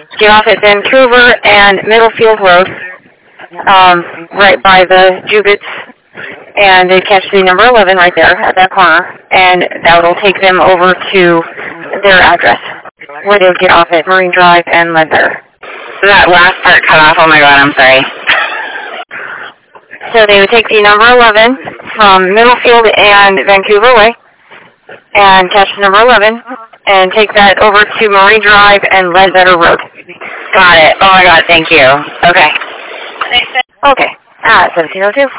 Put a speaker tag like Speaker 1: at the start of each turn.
Speaker 1: get off at Vancouver and Middlefield Road, right by the Jubits, and they catch the number 11 right there at that corner, and that will take them over to their address, where they'll get off at Marine Drive and Ledbetter.
Speaker 2: So that last part cut off. Oh my God, I'm sorry.
Speaker 1: So they would take the number 11 from Middlefield and Vancouver Way, and catch the number 11, and take that over to Marine Drive and Ledbetter Road.
Speaker 2: Got it. Oh my God, thank you. Okay.
Speaker 1: Okay. 1702.